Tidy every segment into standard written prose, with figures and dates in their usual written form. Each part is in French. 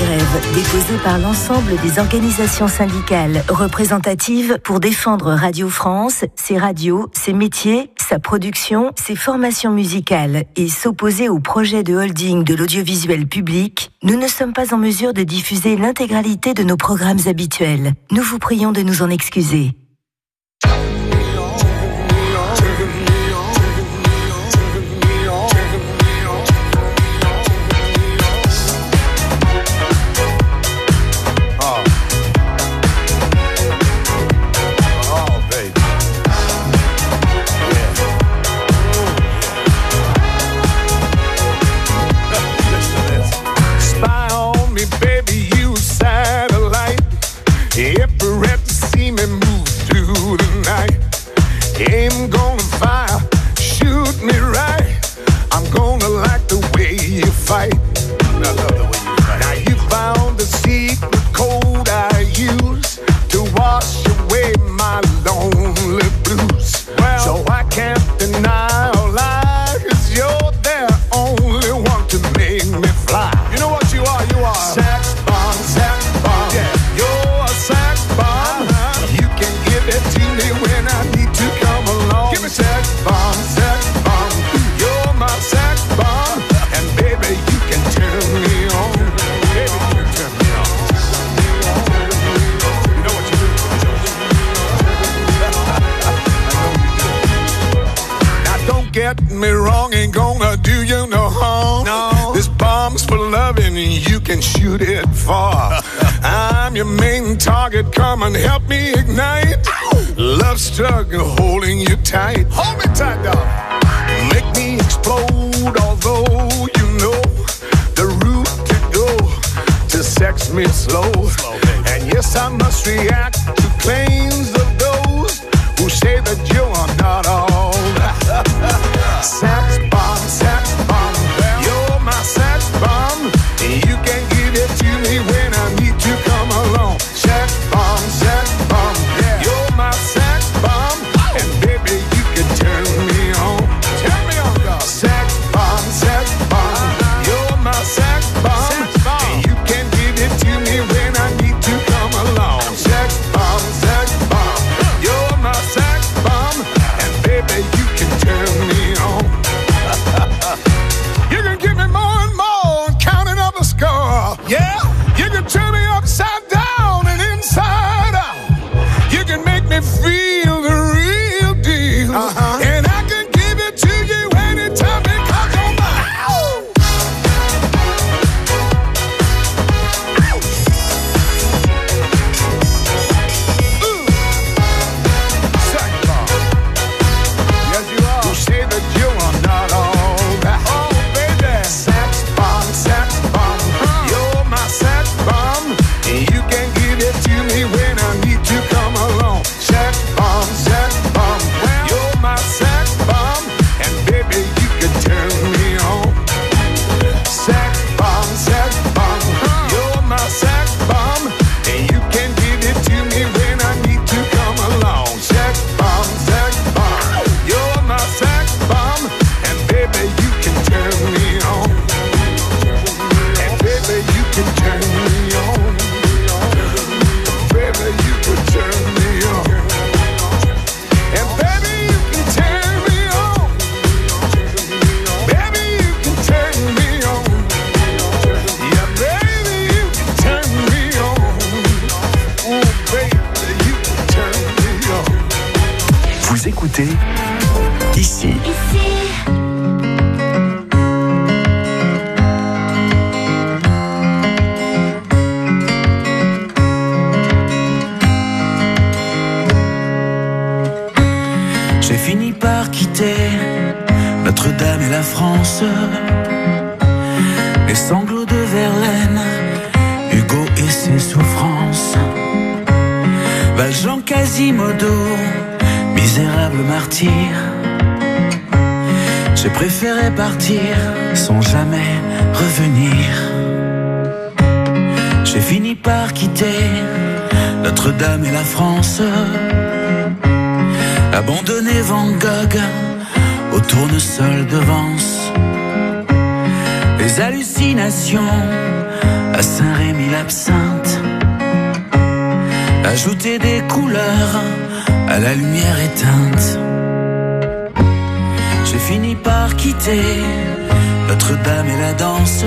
grève déposée par l'ensemble des organisations syndicales représentatives pour défendre Radio France, ses radios, ses métiers, sa production, ses formations musicales et s'opposer au projet de holding de l'audiovisuel public, nous ne sommes pas en mesure de diffuser l'intégralité de nos programmes habituels. Nous vous prions de nous en excuser. Shoot it far. I'm your main target. Come and help me ignite. Love struggle holding you tight. Hold me tight, dog. Make me explode. Although you know the route to go to sex me slow. And yes, I must react to claims of those who say that you are not all. Sex bomb, sex bomb. You're my sex bomb. You can give it to me when I need to come along. Sex bomb, yeah. You're my sex bomb, and baby you can turn me on. Turn me on, dog. Sex bomb, you're my sex bomb, and you can give it to me when I need to come along. Sex bomb, you're my sex bomb, and baby you can turn me on. You can give me more and more, counting up a score. Yeah, you can turn me upside down and inside out. You can make me feel the real deal. And I can give it to you anytime it comes on by. Sex bomb. Yes, you are. Who say that you are not all that? Oh, baby. Sex bomb. You're my sex bomb. And you can give it to me when I need to come along. Sex bomb. You're my sex bomb. And baby, you can turn me on. Sex bomb. You're my sex bomb. And you can give it to me when I need to come along. Sex bomb. You're my sex bomb. And baby, you can turn me on. And baby, you can turn me on. Baby, you can turn me on. And baby, you can turn me on. Baby, you can turn me on. Yeah, baby, you can turn me on. Oh, baby, you can turn me on. Vous écoutez ici. J'ai fini par quitter Notre-Dame et la France, les sanglots de Verlaine, Hugo et ses souffrances, Valjean, Quasimodo, misérable martyr. J'ai préféré partir sans jamais revenir. J'ai fini par quitter Notre-Dame et la France, abandonner Van Gogh au tournesol de Vence. Les hallucinations à Saint-Rémy l'absinthe, ajouter des couleurs à la lumière éteinte. J'ai fini par quitter Notre-Dame et la danse,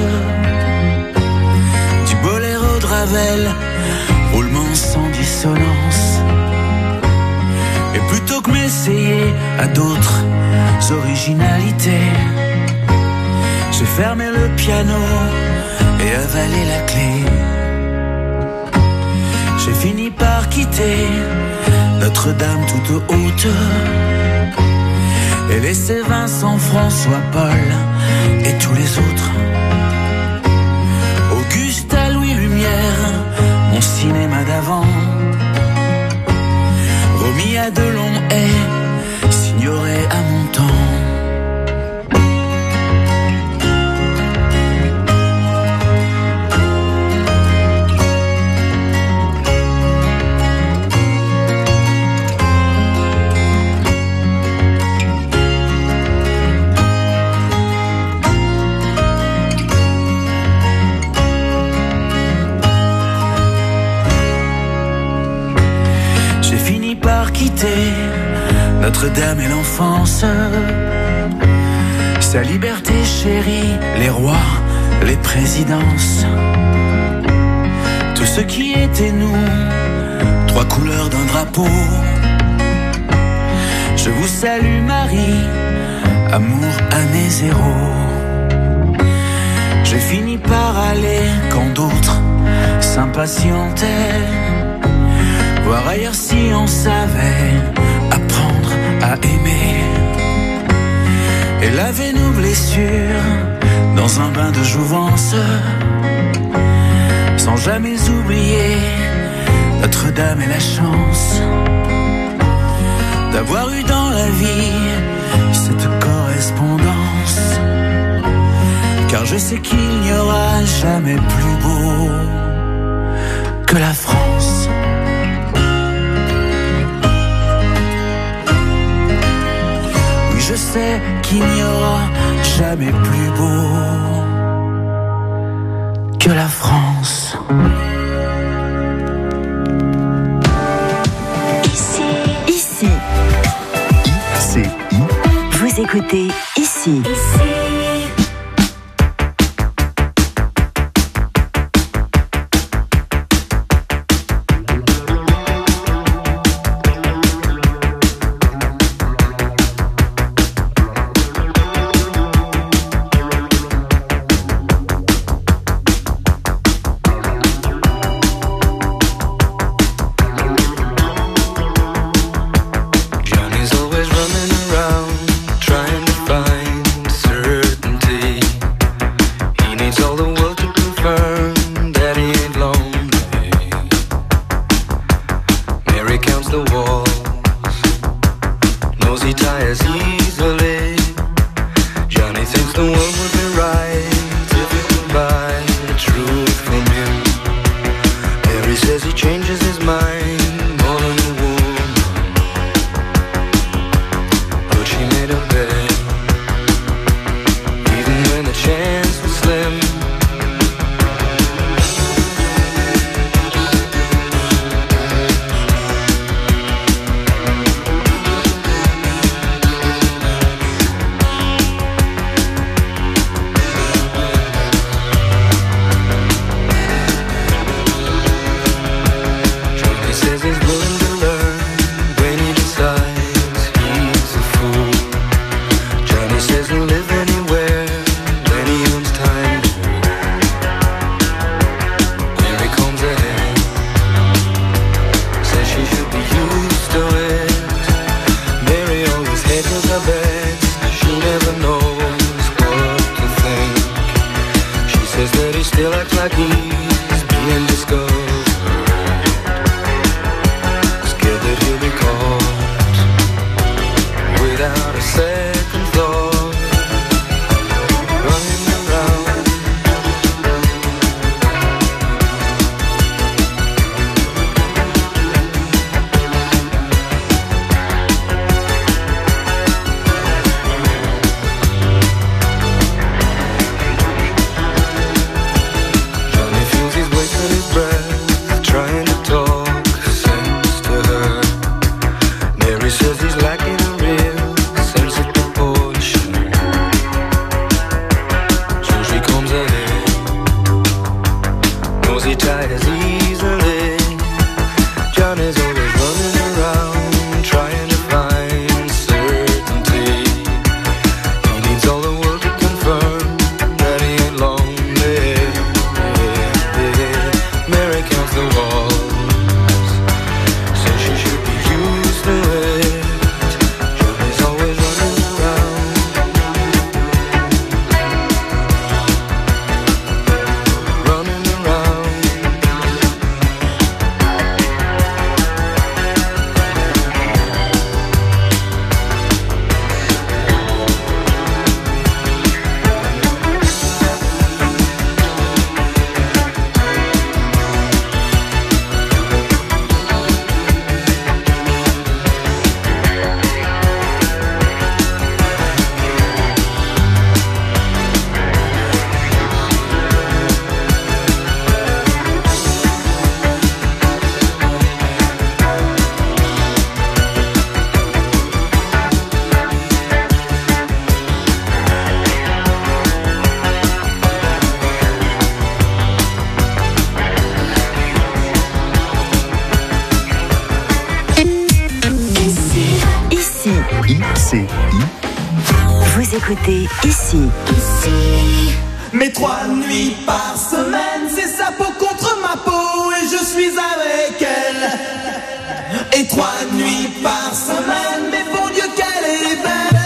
du boléro de Ravel, roulement sans dissonance. Et plutôt que m'essayer à d'autres originalités, j'ai fermé le piano et avalé la clé. J'ai fini par quitter Notre-Dame toute haute et laisser Vincent, François, Paul et tous les autres. Auguste à Louis Lumière, mon cinéma d'avant, remis à de longs haies, signoré à mon temps. Notre-Dame et l'enfance, sa liberté chérie, les rois, les présidences, tout ce qui était nous, trois couleurs d'un drapeau. Je vous salue Marie, amour année zéro. J'ai fini par aller quand d'autres s'impatientaient, voir ailleurs si on savait apprendre à aimer et laver nos blessures dans un bain de jouvence, sans jamais oublier Notre-Dame et la chance d'avoir eu dans la vie cette correspondance, car je sais qu'il n'y aura jamais plus beau que la France. Je sais qu'il n'y aura jamais plus beau que la France. Ici. Vous écoutez Ici. Ici. ICI. Vous écoutez Ici. Mes 3 nuits par semaine, c'est sa peau contre ma peau et je suis avec elle. Et 3 nuits par semaine, mais bon Dieu qu'elle est belle.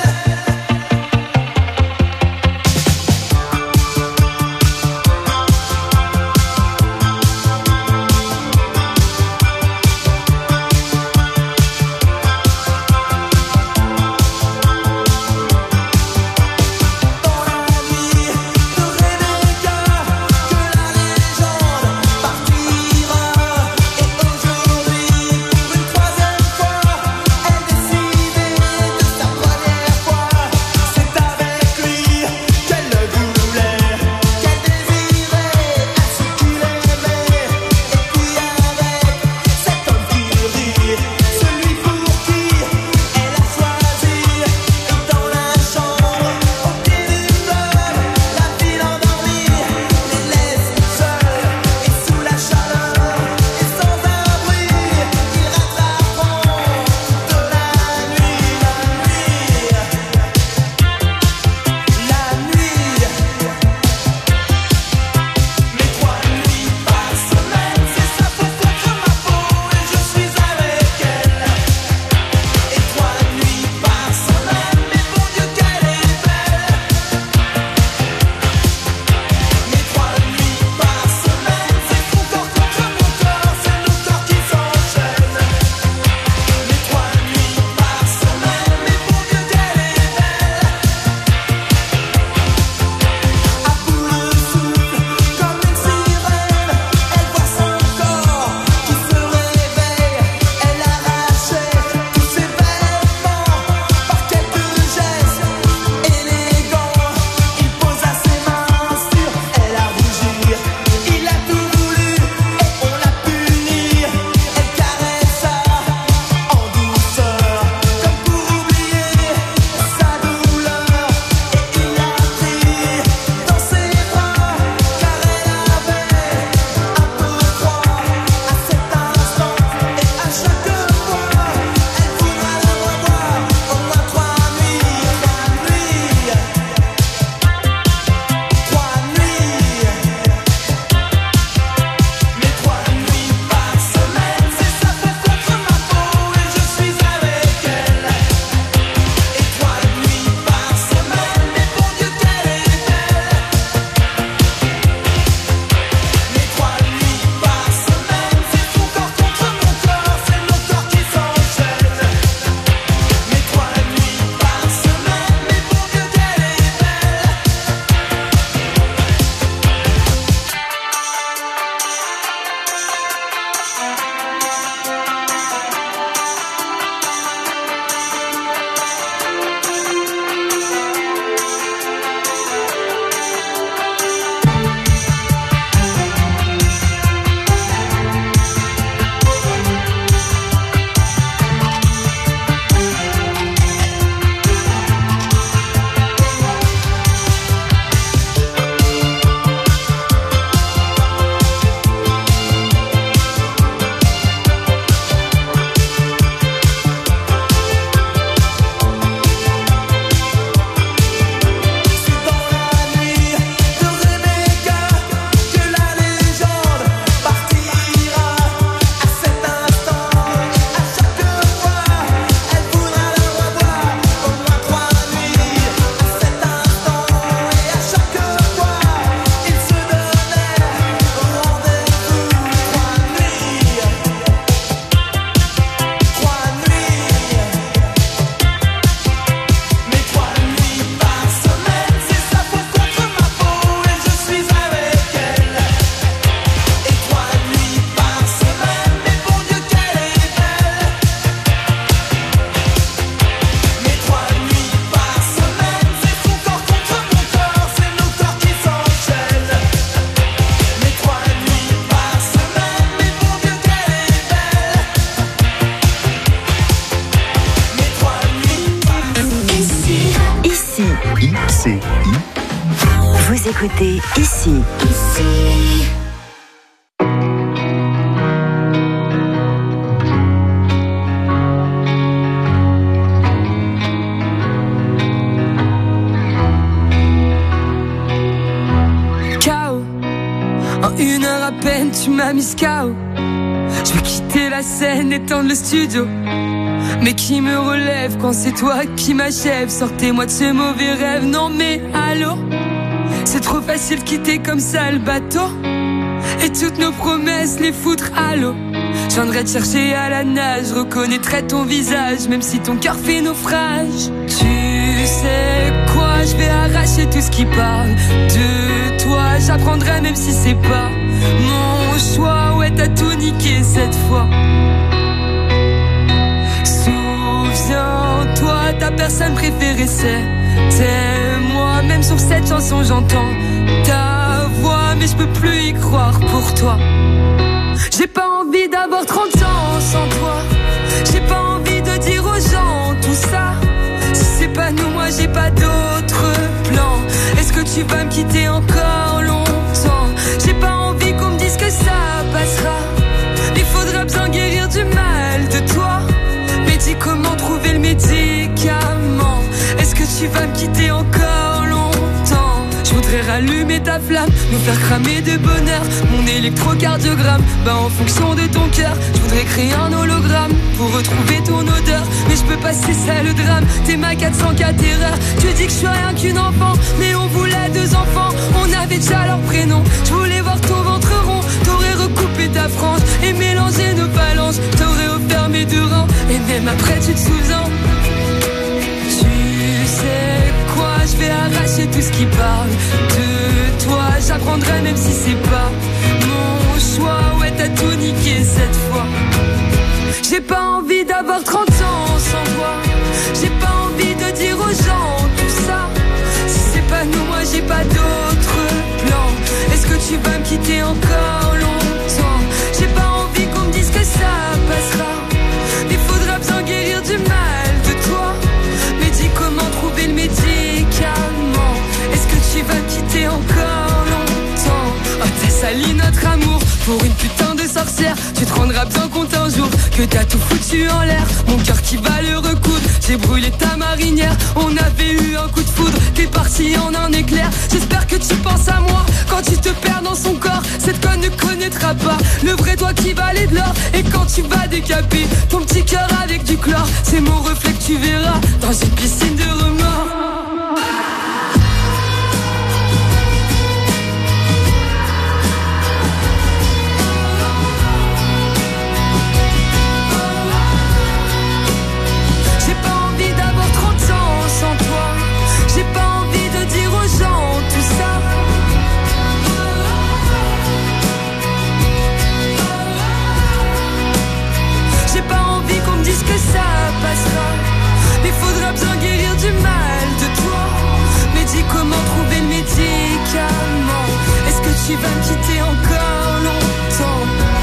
ICI. Vous écoutez Ici. peine, tu m'as mis KO. Je veux quitter la scène, éteindre le studio. Mais qui me relève quand c'est toi qui m'achève? Sortez-moi de ce mauvais rêve, non mais allô? C'est trop facile de quitter comme ça le bateau. Et toutes nos promesses, les foutre à l'eau. Je viendrai te chercher à la nage, reconnaîtrai ton visage, même si ton cœur fait naufrage. Tu sais quoi, je vais arracher tout ce qui parle de toi. J'apprendrai même si c'est pas mon choix. Ouais, t'as tout niqué cette fois. Souviens-toi, ta personne préférée c'était moi. Même sur cette chanson j'entends ta voix, mais je peux plus y croire pour toi. J'ai pas envie d'avoir 30 ans sans toi. J'ai pas envie de dire aux gens tout ça. Si c'est pas nous, moi j'ai pas d'autre plan. Est-ce que tu vas me quitter encore longtemps? J'ai pas envie qu'on me dise que ça passera. Il faudra bien guérir du mal de toi. Mais dis comment trouver le médicament. Est-ce que tu vas me quitter encore longtemps? Je voudrais rallumer ta flamme, nous faire cramer de bonheur. Mon électrocardiogramme, bah en fonction de ton cœur. Je voudrais créer un hologramme pour retrouver ton odeur. Mais je peux pas, c'est ça le drame. T'es ma 404 erreur. Tu dis que je suis rien qu'une enfant, mais on voulait 2 enfants. On avait déjà leur prénom. Je voulais voir ton ventre rond. T'aurais recoupé ta frange et mélangé nos phalanges. T'aurais offert mes 2 reins. Et même après tu te souviens. Tu sais quoi, je vais arracher tout ce qui parle de toi. J'apprendrai même si c'est pas mon choix. Ouais, t'as tout niqué cette fois. J'ai pas envie d'avoir 30 ans sans toi. J'ai pas envie de dire aux gens tout ça. Si c'est pas nous, moi j'ai pas d'autre plan. Est-ce que tu vas me quitter encore longtemps? J'ai pas envie qu'on me dise que ça passera. Il faudra bien guérir du mal de toi. Mais dis comment trouver le médicament. Est-ce que tu vas me quitter encore longtemps? Oh, t'as sali notre amour pour une putain de sorcière. Tu te rendras bien compte un jour que t'as tout foutu en l'air. Mon cœur qui va le recoudre. J'ai brûlé ta marinière. On avait eu un coup de foudre. T'es parti en un éclair. J'espère que tu penses à moi quand tu te perds dans son corps. Cette conne ne connaîtra pas le vrai toi qui valait de l'or. Et quand tu vas décaper ton petit cœur avec du chlore, c'est mon reflet que tu verras dans une piscine de remords. J'ai pas envie de dire aux gens tout ça. J'ai pas envie qu'on me dise que ça passera. Il faudra bien guérir du mal de toi. Mais dis comment trouver le médicament. Est-ce que tu vas me quitter encore longtemps?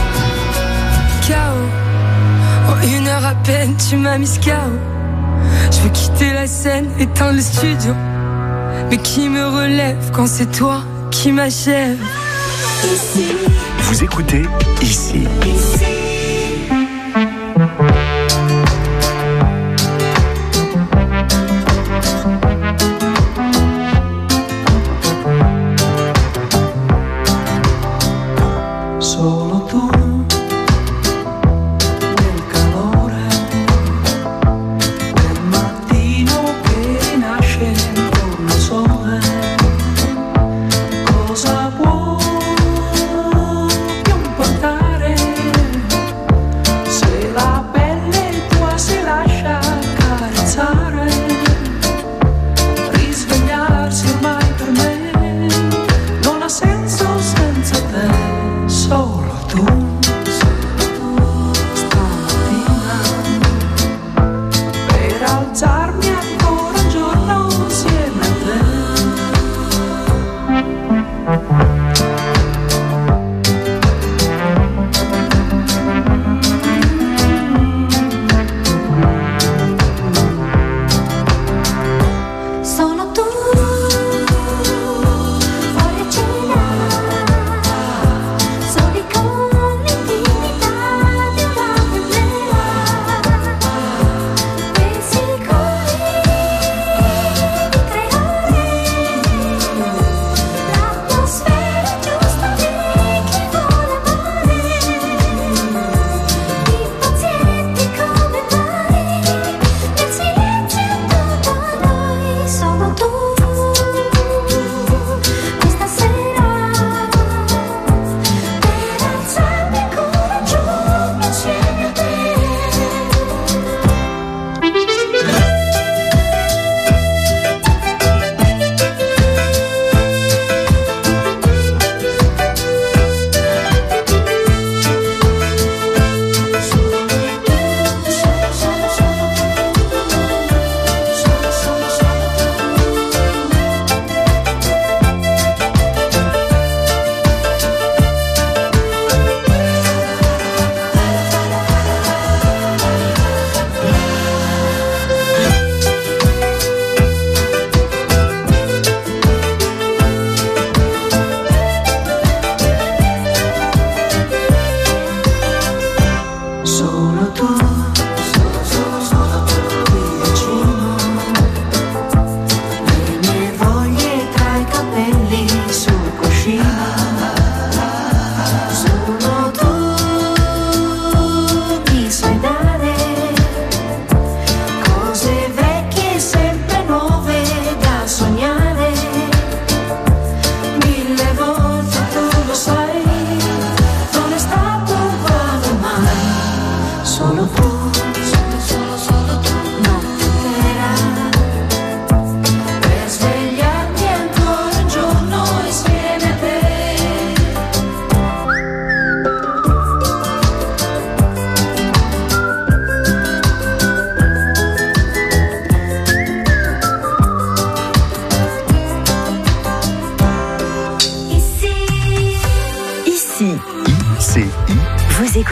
KO. En 1 heure à peine tu m'as mis KO. Je veux quitter la scène, éteindre le studio. Mais qui me relève quand c'est toi qui m'achève? Ici. Vous écoutez Ici. Ici. Cosa può più importare?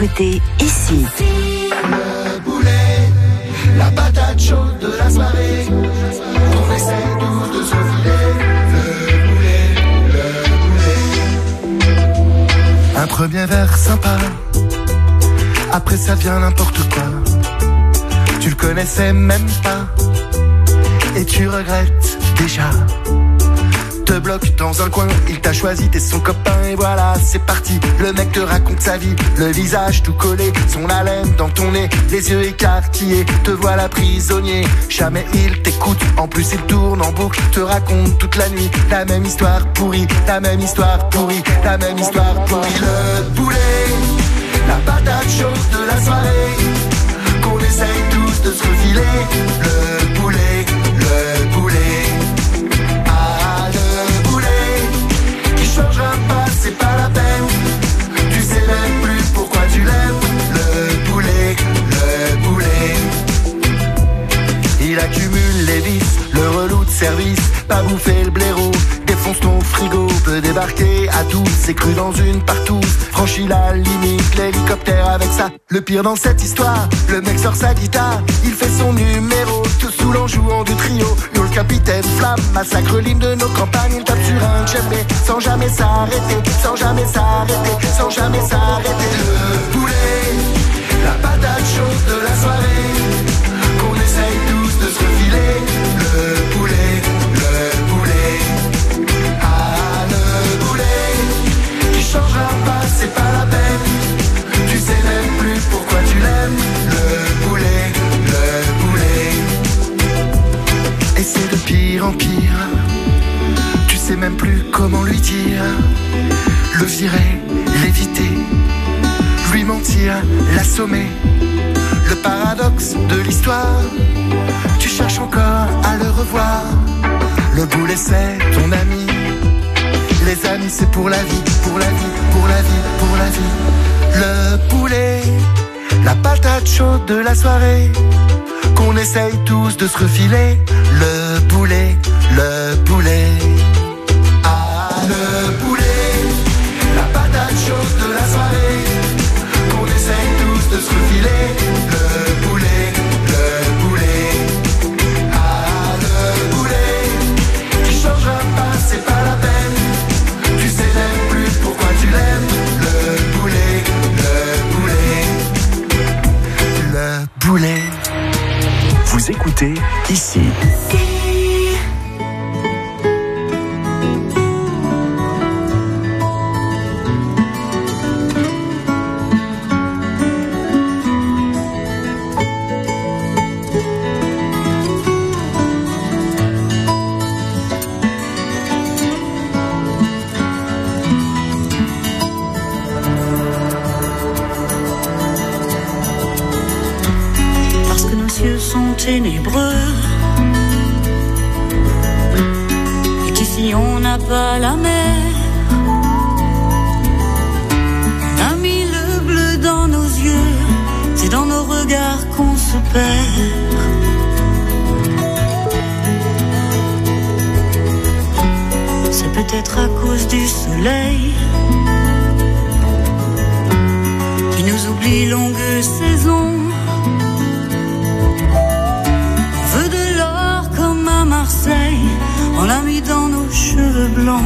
écoutez ici. Le boulet, la patate chaude de la soirée. On essaie tous de se filer. Le boulet. Un premier verre sympa. Après ça vient n'importe quoi. Tu le connaissais même pas. Et tu regrettes déjà. Te bloque dans un coin, il t'a choisi, t'es son copain et voilà, c'est parti. Le mec te raconte sa vie, le visage tout collé, son haleine dans ton nez, les yeux écarquillés, te voilà prisonnier. Jamais il t'écoute, en plus il tourne en boucle, te raconte toute la nuit la même histoire pourrie, la même histoire pourrie, la même histoire pourrie. Le boulet, la patate chaude de la soirée, qu'on essaye tous de se refiler. Le boulet, le boulet. Changera pas, c'est pas la peine. Tu sais même plus pourquoi tu l'aimes. Le boulet, le boulet. Il accumule les vices, le relou de service. Pas bouffer le blaireau, défonce ton frigo. Peut débarquer à tous, c'est cru dans une partouze. Franchit la limite, l'hélicoptère avec ça. Le pire dans cette histoire, le mec sort sa guitare. Il fait son numéro, tout saoul en jouant du trio. Nous le capitaine Flamme, massacre l'hymne de nos campagnes. Il tape sur un djembé, sans jamais s'arrêter. Sans jamais s'arrêter, sans jamais s'arrêter. Le boulet, la patate chaude de la soirée, qu'on essaye tous de se refiler. Le boulet, le boulet. Ah, le boulet, qui changera pas, c'est pas la peine. Tu sais même plus pourquoi tu l'aimes. Le boulet, le boulet. Et c'est de pire en pire. Tu sais même plus comment lui dire. Le virer, l'éviter, lui mentir, l'assommer. Le paradoxe de l'histoire, tu cherches encore à le revoir. Le boulet c'est ton ami. Les amis c'est pour la vie, pour la vie, pour la vie, pour la vie. Le boulet, la patate chaude de la soirée, qu'on essaye tous de se refiler. Le boulet, le boulet. Ah, le boulet, la patate chaude de la soirée, qu'on essaye tous de se refiler. Le boulet, le boulet. Ah, le boulet, qui changera pas, c'est pas la peine. Tu sais même plus pourquoi tu l'aimes. Le boulet, le boulet. Le boulet. Vous écoutez ici. Ténébreux, et qu'ici on n'a pas la mer. On a mis le bleu dans nos yeux, c'est dans nos regards qu'on se perd. C'est peut-être à cause du soleil qui nous oublie longue saison. Marseille, on l'a mis dans nos cheveux blancs.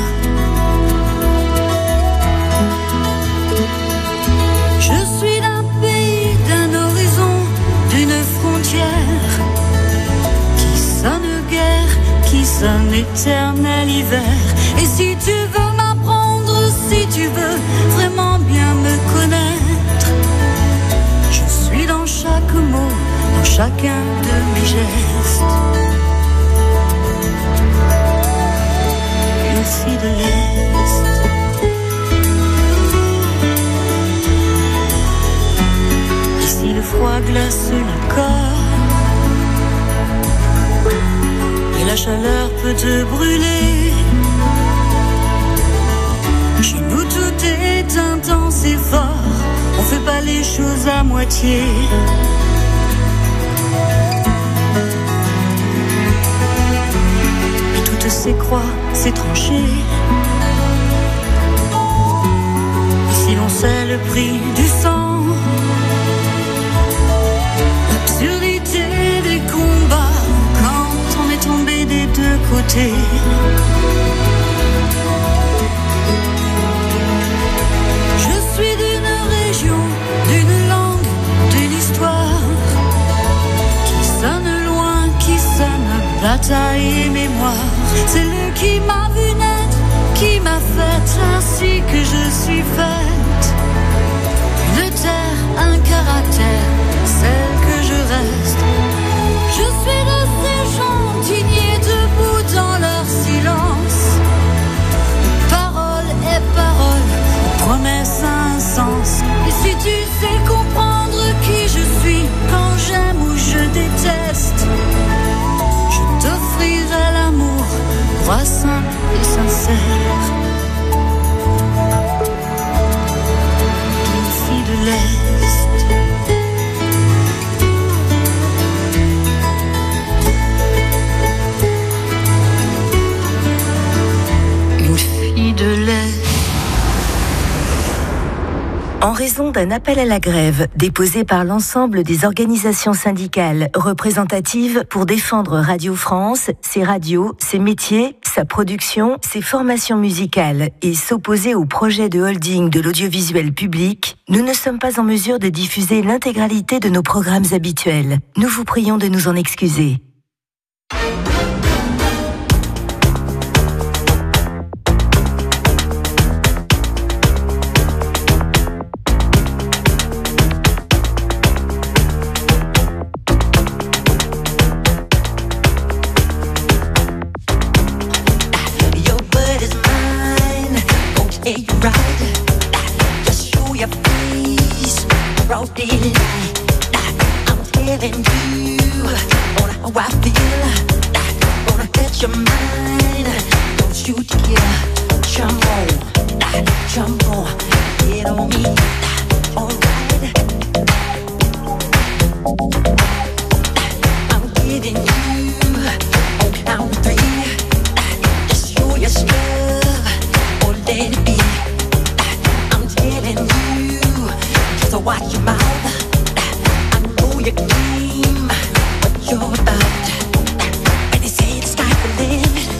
Je suis d'un pays, d'un horizon, d'une frontière qui sonne guerre, qui sonne éternel hiver. Et si tu veux m'apprendre, si tu veux vraiment bien me connaître, je suis dans chaque mot, dans chacun de mes gestes. Ici de l'Est, ici le froid glace le corps et la chaleur peut te brûler. Chez nous tout est intense et fort, on fait pas les choses à moitié. S'écroît, c'est tranché. Ici l'on sait le prix du sang. vérité. Je suis d'une région, d'une langue, d'une histoire qui sonne loin, qui sonne bataille et mémoire. C'est lui qui m'a vu naître, qui m'a faite ainsi que je suis faite. Une terre, un caractère, celle que je reste. Je suis de ces gens dignés debout dans leur silence. Parole et parole, promesse un sens. Et si tu sais comprendre qui je suis, quand j'aime ou je déteste, je t'offrirai l'amour, roi simple et sincère. Une fille de l'Est. De l'Est. En raison d'un appel à la grève déposé par l'ensemble des organisations syndicales représentatives pour défendre Radio France, ses radios, ses métiers, sa production, ses formations musicales et s'opposer au projet de holding de l'audiovisuel public, nous ne sommes pas en mesure de diffuser l'intégralité de nos programmes habituels. Nous vous prions de nous en excuser. Yeah, you're right. Just show your face, broad daylight. I'm telling you on how I feel. Gonna get your mind. Don't you dare jump on, get on me. Alright. I'm giving you on count three. Just show your stuff or let it be. So watch your mouth. I know your game, what you're about. When they say the sky will limit,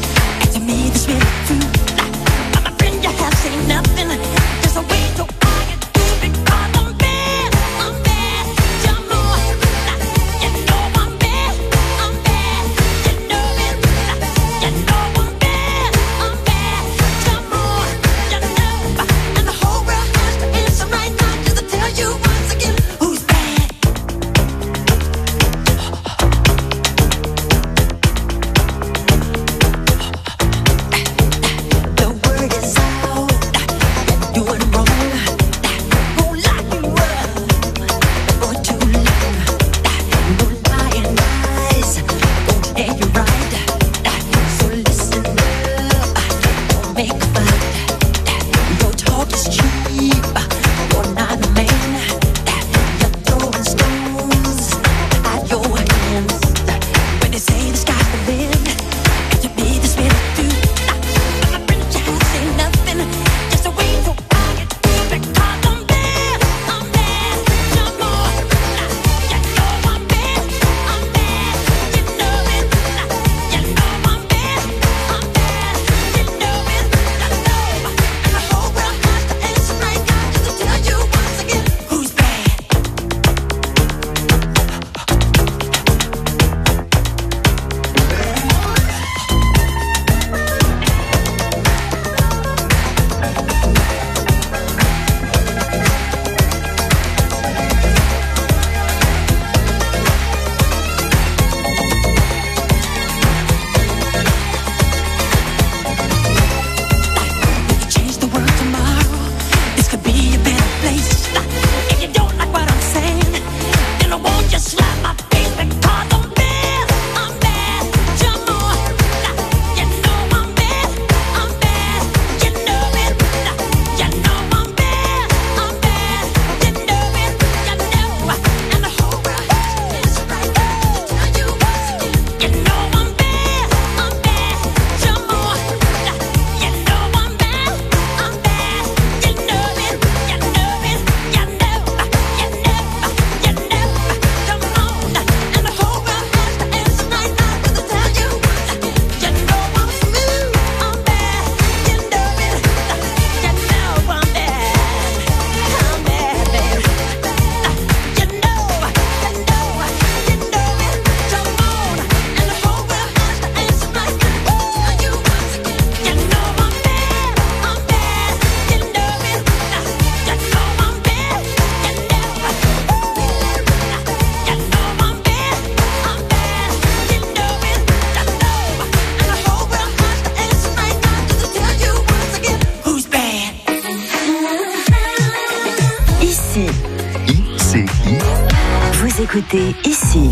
écoutez ici.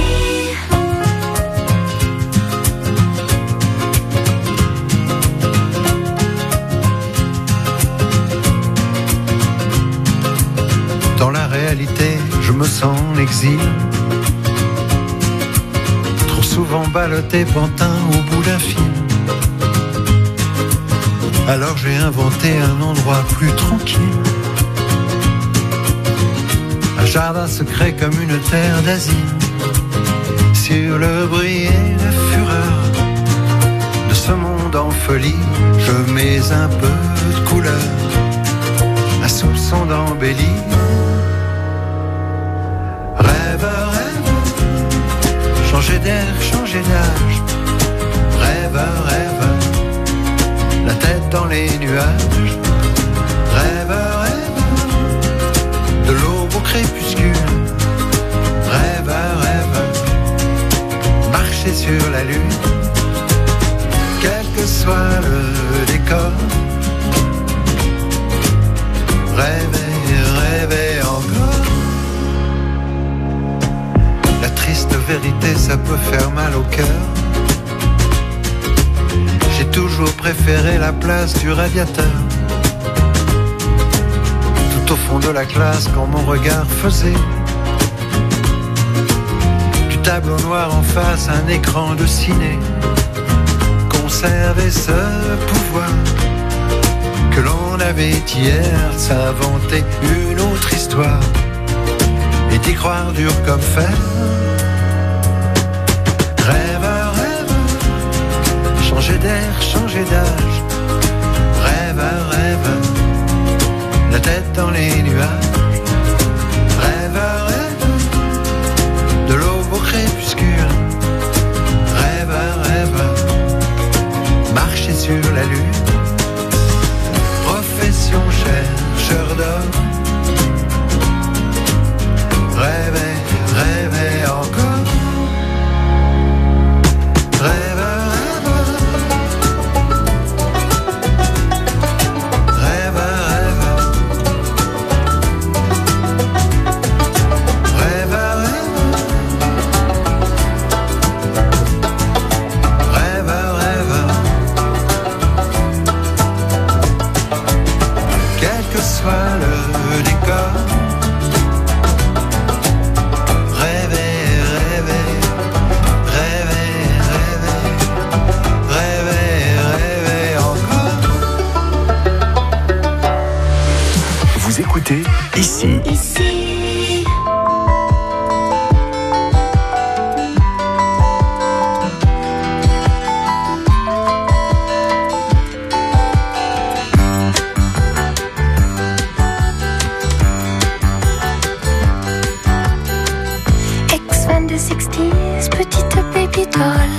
Dans la réalité, je me sens en exil. Trop souvent ballotté pantin au bout d'un fil. Alors j'ai inventé un endroit plus tranquille. Un jardin secret comme une terre d'asile. Sur le bruit et la fureur de ce monde en folie, je mets un peu de couleur, un soupçon d'embellie. Rêve, rêve, changer d'air, changer d'âge. Rêve, rêve, la tête dans les nuages. Rêve, rêve, de l'aube au crépuscule. Rêve, rêve, marcher sur la lune. Quel que soit le décor. Rêver, rêver encore. La triste vérité, ça peut faire mal au cœur. J'ai toujours préféré la place du radiateur. Tout au fond de la classe, quand mon regard faisait du tableau noir en face, un écran de ciné. Conserver ce pouvoir que l'on avait hier, s'inventer une autre histoire et d'y croire dur comme fer. Rêve, rêve, changer d'air, changer d'âge. Rêve, rêve, la tête dans les nuages. Rêve, rêve, de l'aube au crépuscule. Rêve, rêve, marcher sur la lune. Profession chercheur d'or. Rêver, rêver encore. Rêve, rêve, rêve, rêve, rêve, rêve, rêve, quel que soit le décor. Écoutez ici. Ex-fan des 60s, petite baby doll.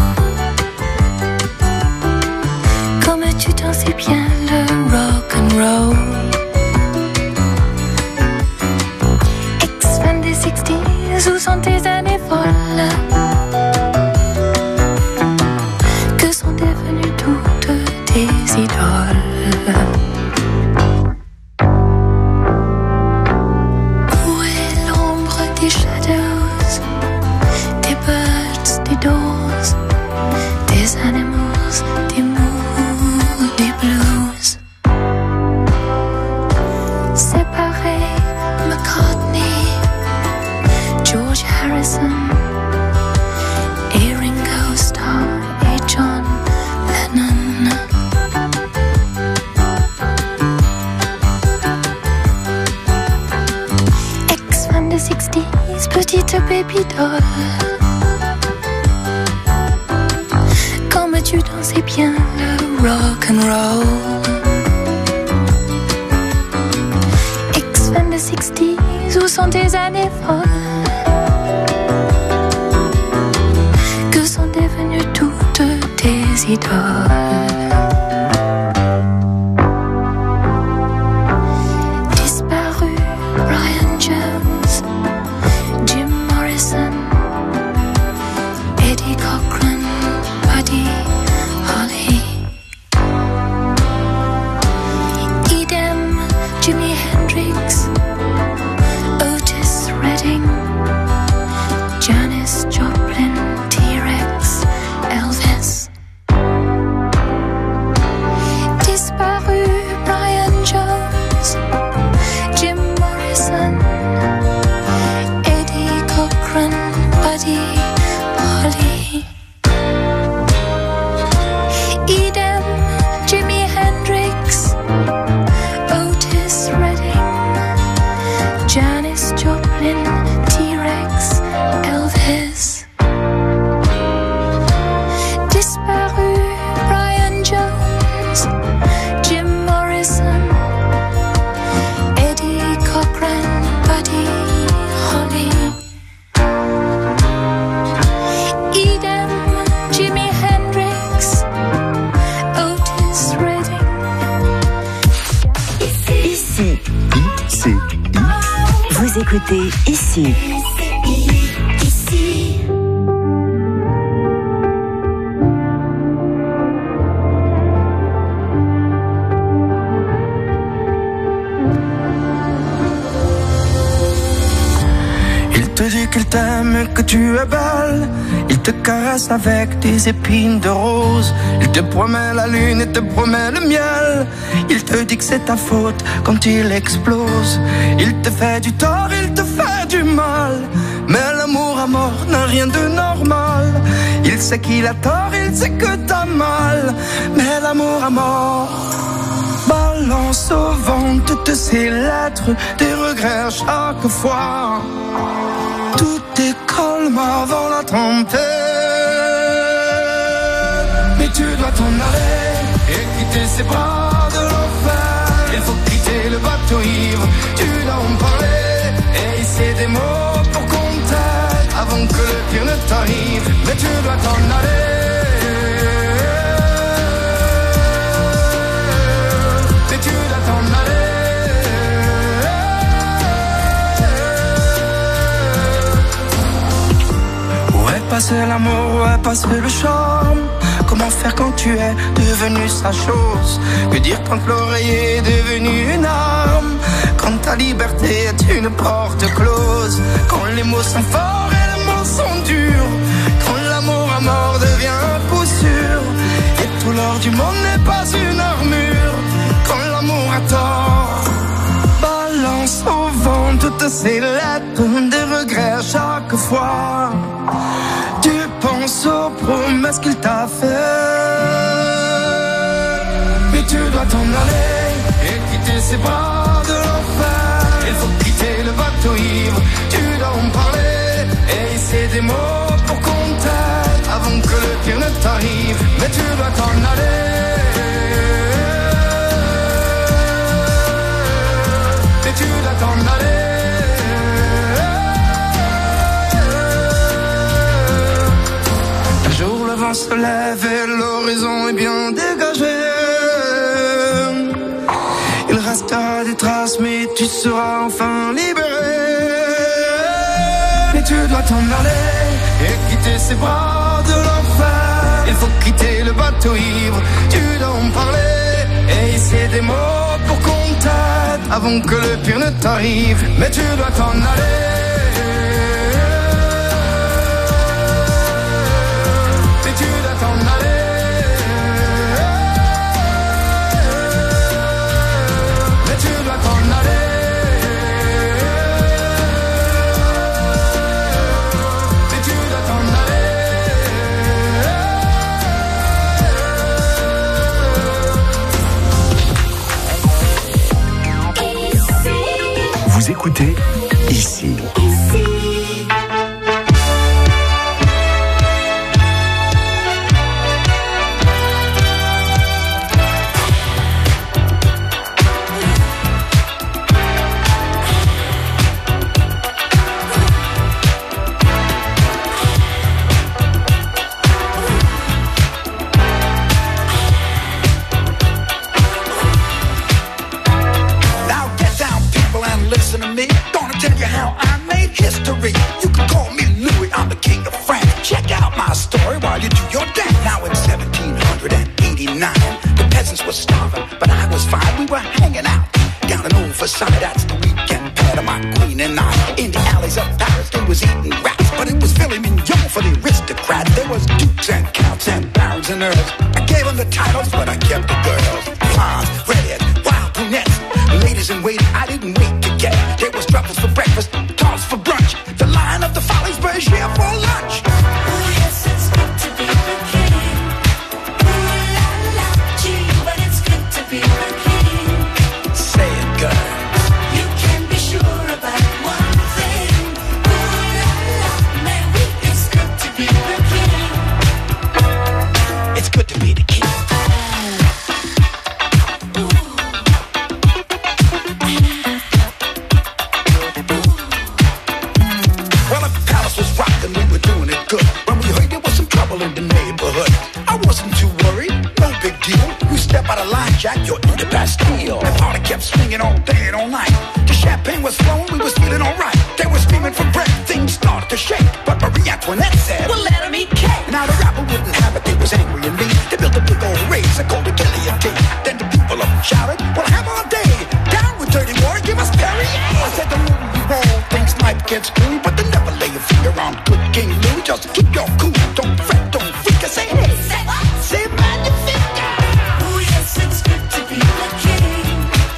Comme tu dansais bien le rock and roll. Où sont tes années folles? Que sont devenues toutes tes idoles? Où est l'ombre des shadows, des birds, des doors, des animals, des moons, des blues? Séparés, McCartney, George Harrison et Ringo Starr et John Lennon. Ex-fan des 60s, petite baby doll. Comme tu dansais bien le rock and roll. Ex-fan des 60s, où sont tes années folles? Disparu, Brian Jones, Jim Morrison, Eddie Cochran, Buddy Holly. Idem, Jimi Hendrix, Otis Redding, écoutez ici. Il te dit qu'il t'aime, que tu es belle. Il te caresse avec des épines de rose. Il te promet la lune et te promet le miel. Il te dit que c'est ta faute quand il explose. Il te fait du tort, il te fait du mal. Mais l'amour à mort n'a rien de normal. Il sait qu'il a tort, il sait que t'as mal. Mais l'amour à mort balance au vent toutes ces lettres, des regrets à chaque fois. Tout est calme avant la tempête. Mais tu dois t'en aller et quitter ses bras de l'enfer. Il faut quitter le bateau ivre, tu dois en parler et hisser des mots pour qu'on t'aide avant que le pire ne t'arrive. Mais tu dois t'en aller. Mais tu dois t'en aller. Passer l'amour, ouais, passer le charme. Comment faire quand tu es devenu sa chose? Que dire quand l'oreiller est devenu une arme? Quand ta liberté est une porte close. Quand les mots sont forts et les mots sont durs. Quand l'amour à mort devient un coup sûr. Et tout l'or du monde n'est pas une armure. Quand l'amour a tort, balance au vent toutes ces lettres, des regrets à chaque fois. Tu penses aux promesses qu'il t'a fait. Mais tu dois t'en aller et quitter ses bras de l'enfer. Il faut quitter le bateau ivre, tu dois en parler et hisser des mots pour qu'on t'aide avant que le pire ne t'arrive. Mais tu dois t'en aller. Mais tu dois t'en aller. Le vent se lève et l'horizon est bien dégagé. Il restera des traces mais tu seras enfin libéré. Mais tu dois t'en aller et quitter ses bras de l'enfer. Il faut quitter le bateau ivre, tu dois en parler et hisser des mots pour qu'on t'aide avant que le pire ne t'arrive. Mais tu dois t'en aller. T'en aller. Mais tu dois t'en aller. Mais tu dois t'en aller. Vous écoutez ici. That's the weekend pad of my queen and I. In the alleys of Paris, they was eating rats, but it was filet mignon for the aristocrats. There was dukes and counts and barons and earls. I gave them the titles, but I kept the girls. Blondes, redheads, wild brunettes, ladies in waiting. I didn't wait to get. There was truffles for breakfast, toss for brunch. The line of the Follies was here for lunch. Oh yes, it's good to be the king. Ooh la la, gee, but it's good to be the king. Say it, girl. Jack, you're in the Bastille. The party kept swinging all day and all night. The champagne was flowing, we was feeling alright. The rapper wouldn't have it, they was angry at me. They built a big old race, I called it guillotine. Then the people up shouted, we'll have our day. Down with dirty water, give us Perrier. I said the more you roll, things might get screwed, but they never lay a finger on good King Louie. Just keep your cool, don't fret, don't freak. I say, hey, say what? Say magnifique. Oh yes, it's good to be the king.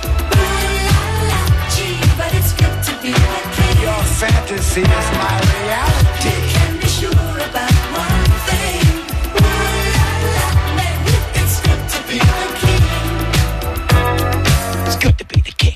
Gee, but it's good to be the king. Your fantasy is my reality. You can be sure about one thing. Baby, it's good to be the king. It's good to be the king.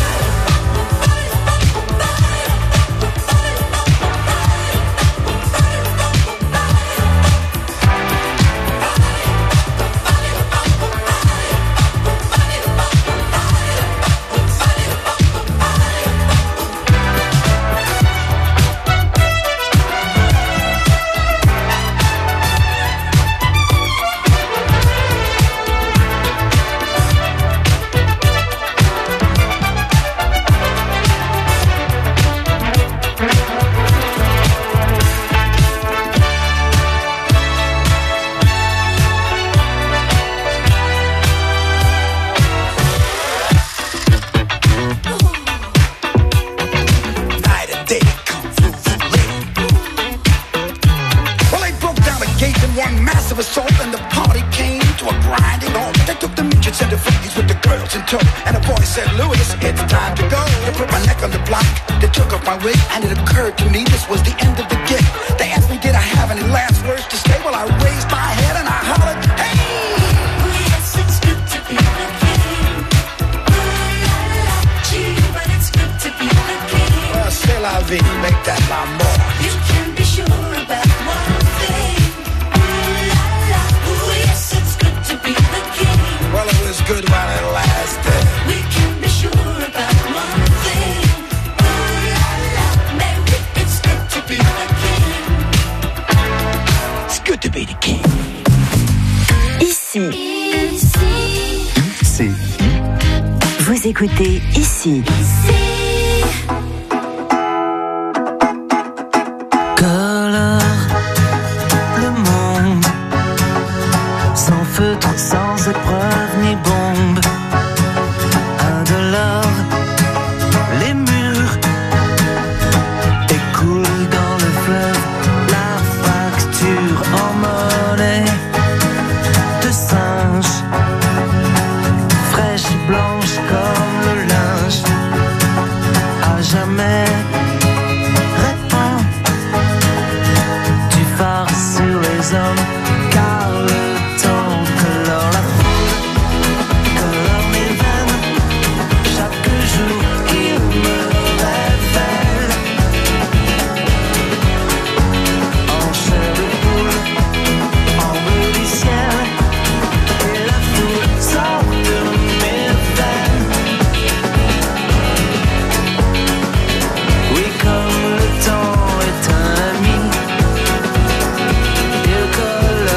Assault and the party came to a grinding halt. They took the midgets and the freakies with the girls in tow. And a voice said, Louis, it's time to go. They put my neck on the block, they took off my wig, and it occurred to me this was the end of the gig. They asked me, did I have any last words to say? Well, I raised my head and I hollered, hey! Oh yes, it's good to be the king. Gee, but it's good to be the king. Well, c'est la vie, make that l'amour. You can be sure about one thing. Well, it was good while it lasted. We can be sure about one thing. Maybe it's good to be the king. It's good to be the king. Ici. Vous écoutez Ici. Sans épreuve ni bombe, indolore, les murs écoulent dans le fleuve la facture en monnaie de singe, fraîche et blanche comme le linge, à jamais répand du phare sur les hommes, car le Comme le temps est un ami, il colle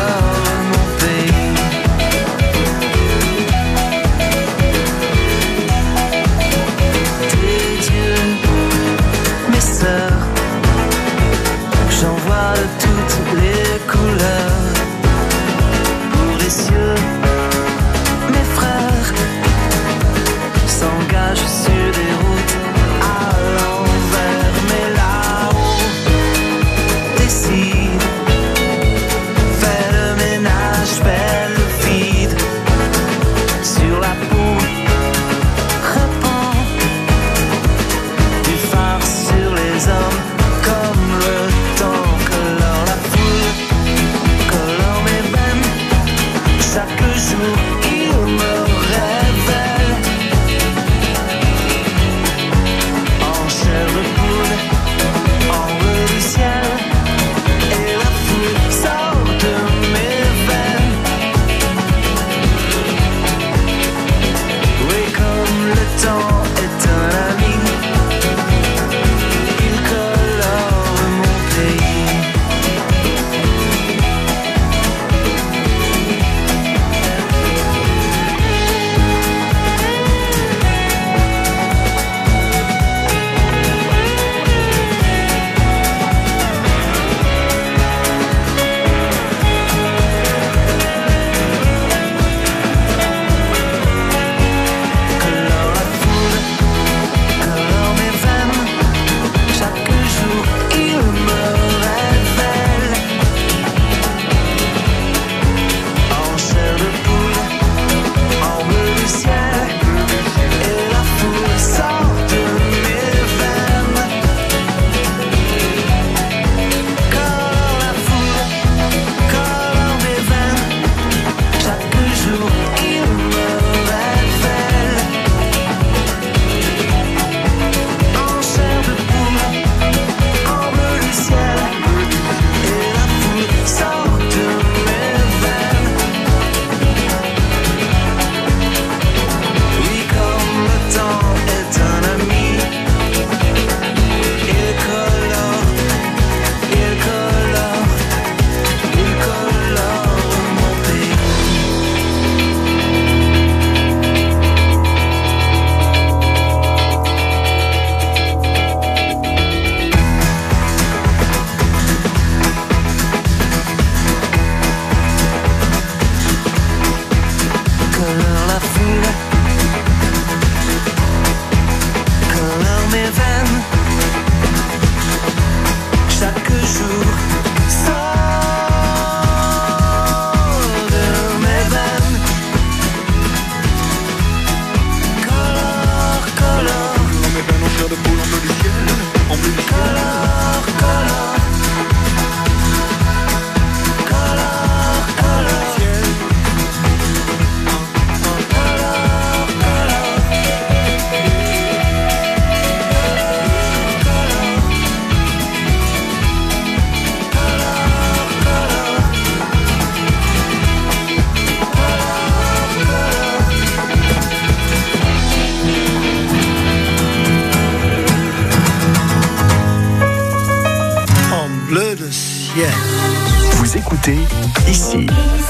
écoutez ici.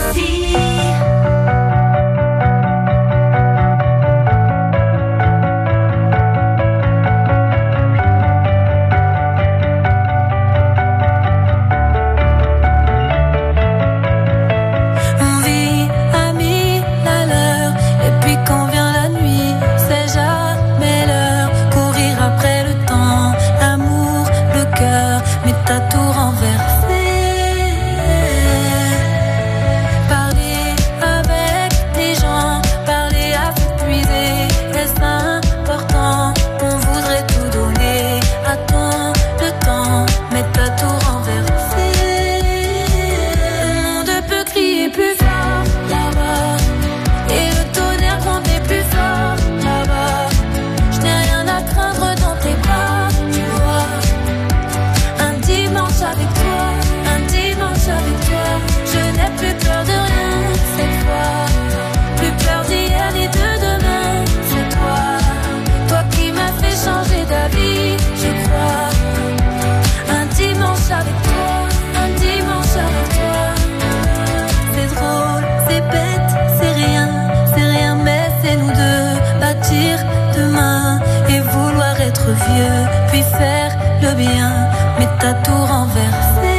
Vieux, puis faire le bien, mais t'as tout renversé.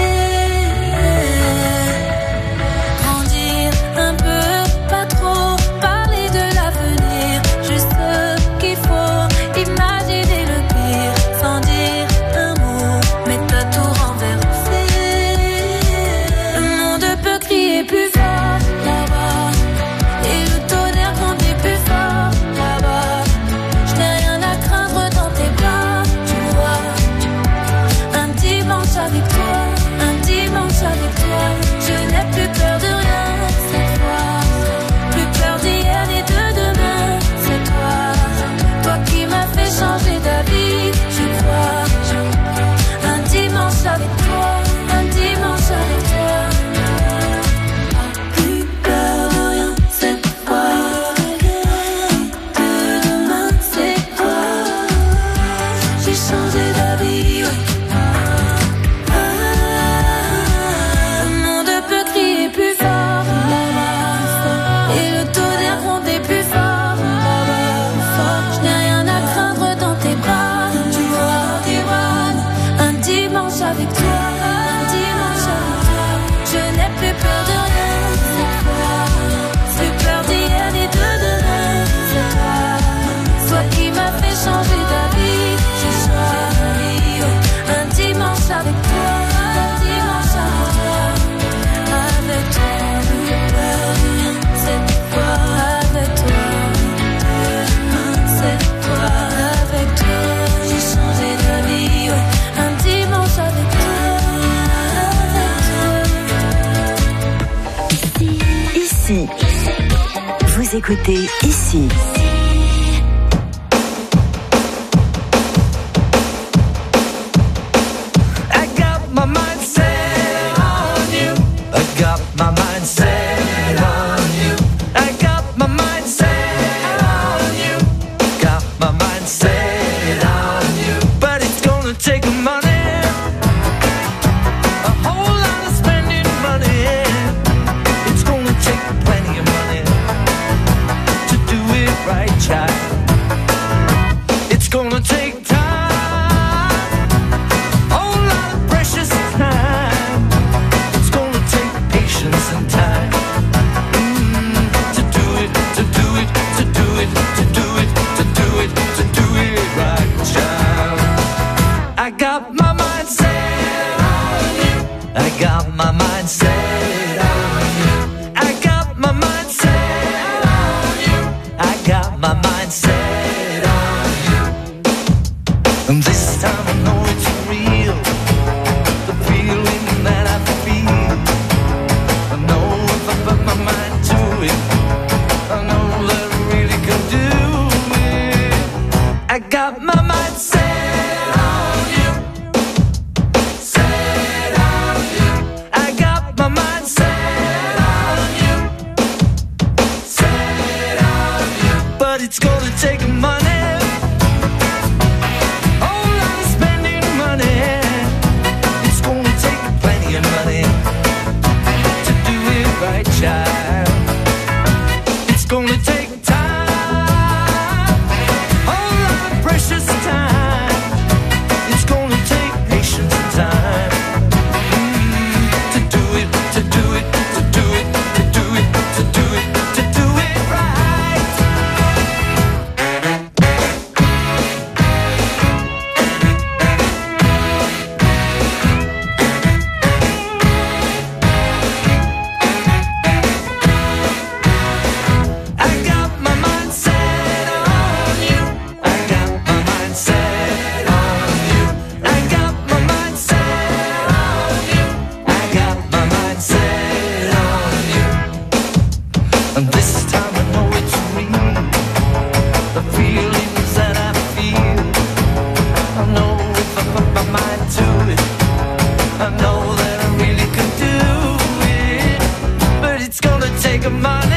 Grandir un peu, pas trop, parler de l'avenir, juste ce qu'il faut, imaginer le pire, sans dire un mot, mais t'as tout renversé. Le monde peut crier plus fort là-bas, et le tonnerre grandit plus fort là-bas. Je n'ai rien à craindre dans tes bras, tu vois. Un dimanche avec toi, je n'ai plus peur de rien cette fois. Plus peur d'hier ni de demain, c'est toi. Toi qui m'as fait changer d'avis, je crois. Un dimanche avec toi, un dimanche avec toi. Plus peur de rien cette fois. De demain, c'est toi. J'ai changé d'avis, ouais. Le monde peut crier plus fort là-bas, et le tonnerre gronder plus fort là-bas. Je n'ai rien à craindre dans tes bras, tu vois. Un dimanche avec toi, je n'ai plus peur de rien cette fois. Plus peur d'hier ni de demain, c'est toi. Toi qui m'as fait changer d'avis, j'ai choisi un dimanche avec toi, un dimanche avec toi. Avec toi, plus peur de rien cette fois. Avec toi, cette fois. Avec toi, j'ai changé d'avis, ouais. Un dimanche avec toi, Ici. Vous écoutez ici. I got my mind set on you. I got my mind set on you. I got my mind set on you. Got my mind set on you. But it's gonna take money, a whole lot of spending money. It's gonna take plenty of money to do it right, child. It's gonna take time, whole lot of precious time. It's gonna take patience and time to do it, to do it, to do it, to do it, to do it, to do it right, child. I got my mind set on you. I got my mind set on you. I got my mind set on you. I got my mind set on you. And this time I know it's real, the feeling that I feel. I know if I put my mind to it, I know that I really can do it. I got my mind set on you, set on you. I got my mind set on you, set on you. But it's gonna take money, whole lot of spending money. It's gonna take plenty of money child. It's gonna take time, a lot of precious time. It's gonna take patience and time to do it, to do it, to do it, to do it, to do it, to do it right. I got my mind set on you. I got my mind set on you. I got my mind set on you. I got my mind set on you. And this time I know it's real. The feelings that I feel. I know if I put my mind to it, I know that I really could do it. But it's gonna take a mind